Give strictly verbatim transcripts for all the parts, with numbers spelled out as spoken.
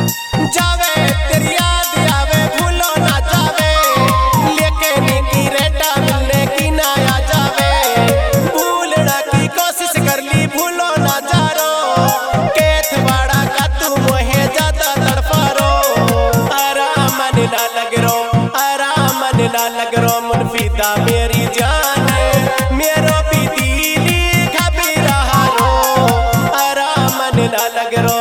जावे तेरी याद आवे भूलो ना जावे, लेके नीकी रेटा मिलने की ना आ जावे। भूलना की कोशिश कर ली भूलो ना जारो, केथ बाड़ा का तू मोहे ज्यादा तड़फारो। आराम मन ना लग रो, आराम मन ना लग रो, मुनफिदा मेरी जान मेरो भी दीदी खबी रहा रो। आराम मन ना लग रो,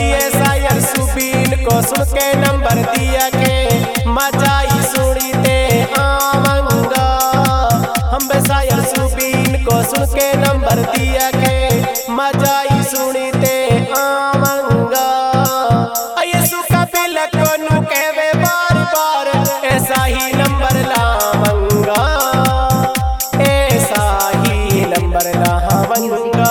को सुन के नंबर दिया के मजाई सुनी ते आमंगा। हम बेसायर सुबीन को सुन के नंबर दिया के मजाई सुनी ते आमंगा। ये सुका बिल को नु कहवे बार बार, ऐसा ही नंबर लामंगा, ऐसा ही नंबर लामंगा।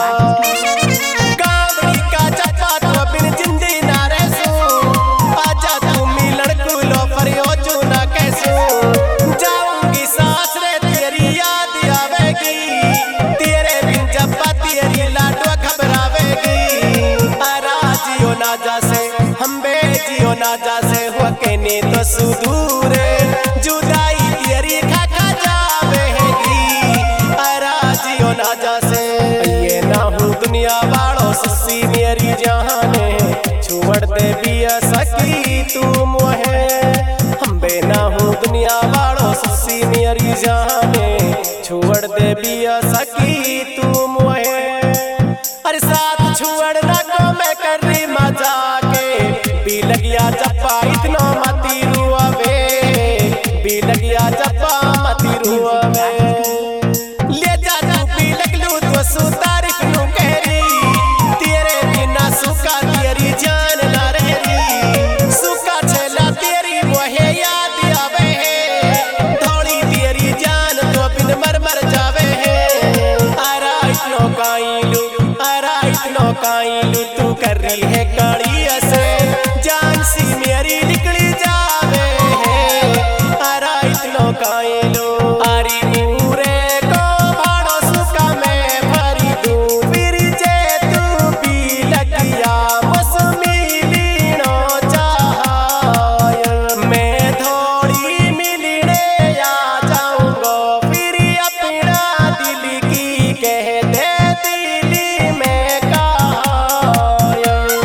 ना जासे हो के ने तो सुदूर जुदाई तेरी खा खा जावेगी। अरा जियो ना जासे ये ना हूँ दुनिया वालों सस्सी मेरी जाने, छोड़ दे बिया सकी तू मोहे। हम बेना हूँ दुनिया वालों सस्सी मेरी जाने, छोड़ दे बिया सकी तू मोहे। अरे साथ छोड़ना को मैं कर रही मजा भी लगिया जप्पा इतना मती रुआवे, भी लगिया जप्पा मती रुआवे। ले जा तू भी लगलू तो सु तारीफ नु कहरी, तेरे बिना सुका तेरी जान ना रहरी। सुका छेला तेरी वहे याद आवे है, थोड़ी तेरी जान तो बिन मर मर जावे है। अरा इतनो काइलू, अरा इतनो काइलू तू कर रही है काड़ी से, जान सी मेरी निकली जावे है। अरा इतनो काइलो आरी पूरे को भाड़ो सुका मैं भरी दूं, फिर जे तू भी लगिया मौसमी लीनो चाहाय। मैं थोड़ी मिलने आ जाऊंगा, फिर अपना दिल की कह दे दिल में काया।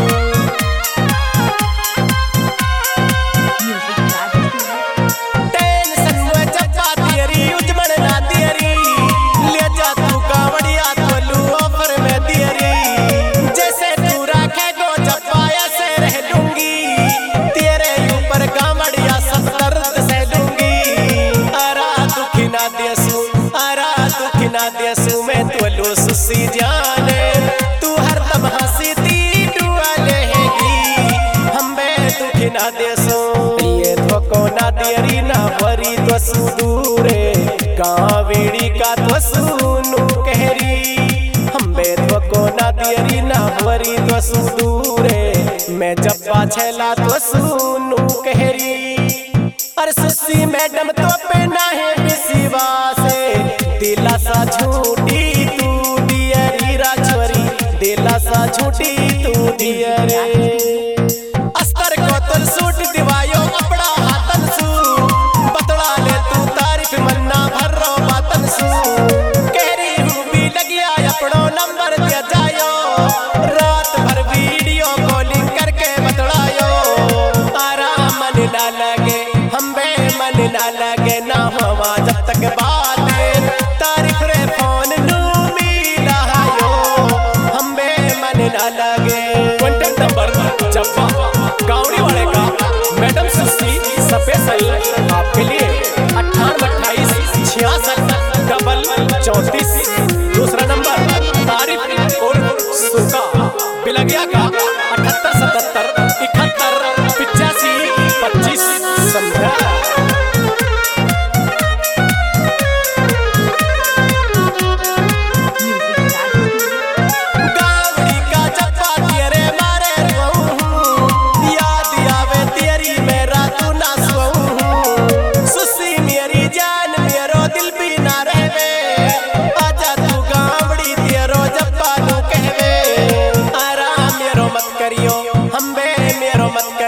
सुसी जाने तू हर दम हंसी ती डुआ लेगी, हम बे दुखी ना देसो। ये धोको ना देरी ना वरी तो सुदूरे, कावेड़ी का तो सुनू कहरी। हम बे धोको ना देरी ना वरी तो सुदूरे, मैं जब्बा छेला तो सुनू कहरी। अरे सुसी मैडम तो पे ना है विश्वासे, दिला सा झूठी दिला सा झूठी तू दिया रे। अस्तर को तुल सूट दिवायो अपना हाथन सू, बतला ले तू तारीफ मन्ना भर्रो बातन सू। कहरी हूँ भी लगिया अपनो नंबर दिया जायो, रात भर वीडियो कॉलिंग करके बतलायो। आराम मन ना लगे हम बे मन ना लगे ना हवा जब तक बात तारीफ रे फोन नू मिला यो, हम बे मन ना लगे। कॉन्टेक्ट नंबर जब्बा गावड़ी वाले का मैडम सुसी स्पेशल आपके लिए अट्ठानवे अट्ठाईस छियासठ डबल चौंतीस। दूसरा नंबर तारीफ और सुका बिलगिया का अठहत्तर सतहत्तर इकहत्तर पिचासी पच्चीस संध्या।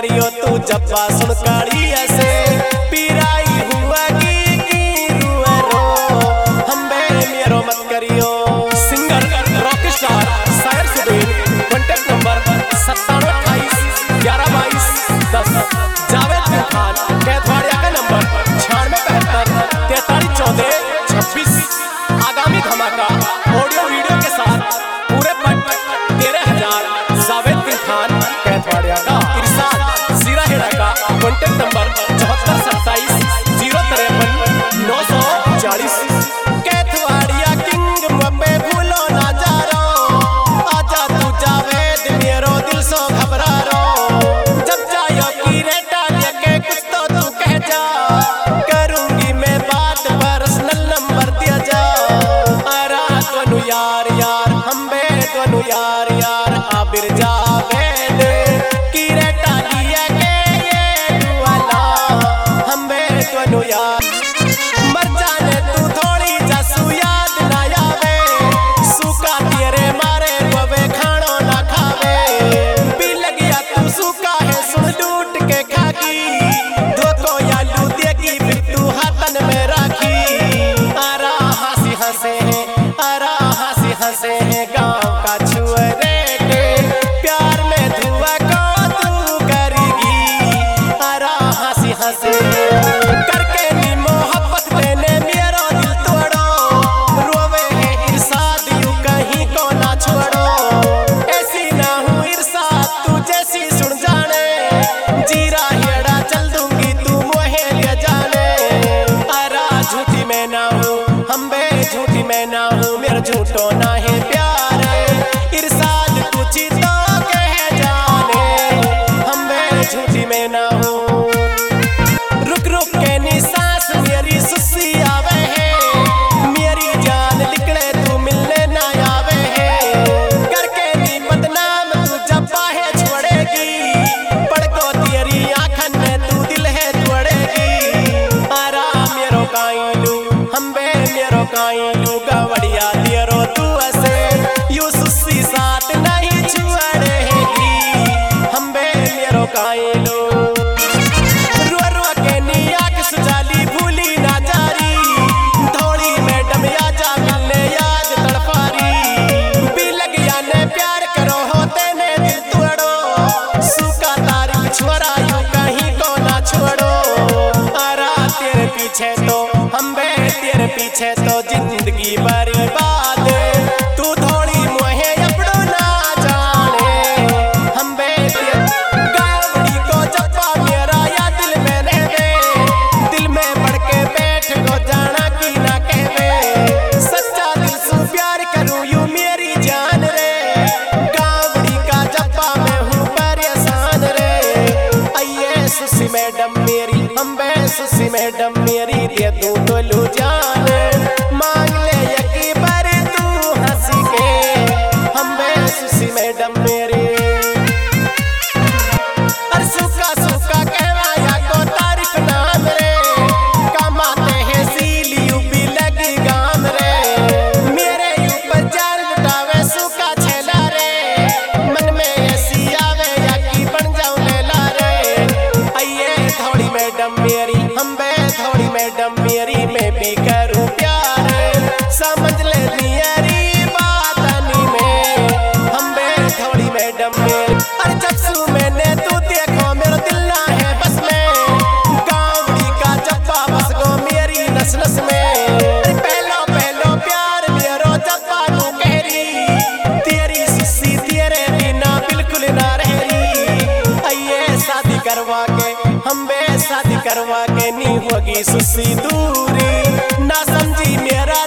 करियो तू जब्बा सुन काड़ी ऐसे पीराई हुआ की की रुए रो हम बे मेरो मत करियो। सिंगर रॉक स्टार शायर सुबीर, कॉन्टैक्ट नंबर सत्तानवे अट्ठाईस ग्यारह बाईस दस। जावेद बिन खान कैथवाड़िया का नंबर छियानवे बहत्तर तैतालीस चौदह छब्बीस। आगामी धमाका ऑडियो वीडियो के साथ पूरे पट तेरह हजार। जावेद बिन खान कैथवाड़िया का इरशाद जीरा हेड़ा का कॉन्टैक्ट नंबर चौहत्तर सत्ताईस जीरो तिरपन नौ सौ चालीस। कैथवाड़िया किंग मब्बे भूलो ना जा रो आजा तू जावेद मेरो दिल सो घबरा रो। जब जायो की रेटा लेके कुछ तो तू कह जा करूंगी मैं बात पर्सनल नंबर दिया जा। अरा तनु यार यार हम बे तनु यार यार आबिर जावेद की रेटा लिया के ये दुआला हम बे तनु यार। मर जाने तू थोड़ी जसू याद ना आवे सूखा तेरे मारे बवे खानो ना खावे भी लग गया तू सूखा है सुन लूट के खागी धोको या लू देगी फिर तू हाथन में राखी। अरा हंसी हंसे है अरा हंसी हंसे है गाँव का छुअरे के प्यार में धुआ को तू करेगी। अरा हंसी हंसे करके नी मोहब्बत देने मेरा दिल तोड़ो रोवे है इरशाद यूं कहीं को ना छोड़ो। ऐसी ना हूँ इरशाद तू जैसी सुन जाने जीरा हेड़ा चल दूंगी तू मोहे ले जाने। अरा झूठी मैं ना हूँ हम बे झूठी मैं ना हूँ मेरा झूठो ना है प्यार इरशाद कुछ तो कह जाने हम बे झूठी मैं ना हूँ। रुक रुक के नी सांस मेरी सुस्सी आवे है मेरी जान निकले तू मिलने ना आवे है करके नी बदनाम तू जब बाहे छोड़ेगी पड़को तेरी आँखन में तू दिल है तोड़ेगी। अरा मेरो काइलू हम बे मेरो काइलू गवड़िया तेरो तू ऐसे यू सुस्सी साथ नहीं छुड़ेगी हम बे मेरो काइलू। रो रो के नी आँख सुजाली भूली ना जारी थोड़ी मैडम या जा मिलने याद तड़पारी भी लग गया ने प्यार करो होते ने दिल तोड़ो सूखा तारीख छोड़ा यूं कहीं को ना छोड़ो। अरा तेरे पीछे तो हम बे तेरे पीछे तो जिंदगी बर्बाद तू थोड़ी मोहे अपनो ना जाने हम बे गावड़ी को जप्पा मेरा या दिल में रहवे दिल में पड़ के बैठ को जाना की ना कहवे सच्चा दिल से प्यार करूं यूं मेरी जान रे गावड़ी का जप्पा मैं हूँ परेशान रे। आइए सुसी मैडम मेरी हम बे सुसी मैडम मेरी दे दूं तो लू जान मांग ले यकी पर तू हंसी के हम बे सुसी मैडम मेरी। अरे सूखा सूखा कहवाया को तारीफ नाम रे कमाते हैं सीलियों भी लगी गाम रे मेरे ऊपर जान लुटावे सूखा छेला रे मन में ऐसी आवे या की बन जाऊं लेला रे। आइए थोड़ी मैडम मेरी हम बे थोड़ी मैडम मेरी मैं भी करूं प्यार समझ ले मेरी बात नहीं में हम बे थोड़ी मैडम मेरी। अरे जब सू मैंने तू देखो मेरा दिल ना है बस में गावड़ी का जप्पा बस गो मेरी नस नस में। अरे पहलो पहलो प्यार मेरो जप्पा तू कह रही तेरी सुस्सी तेरे बिना बिल्कुल ना रह रही। आइए शादी करवा के हम बे शादी करवा के नहीं होगी सुस्सी दूरी ना समझी मेरा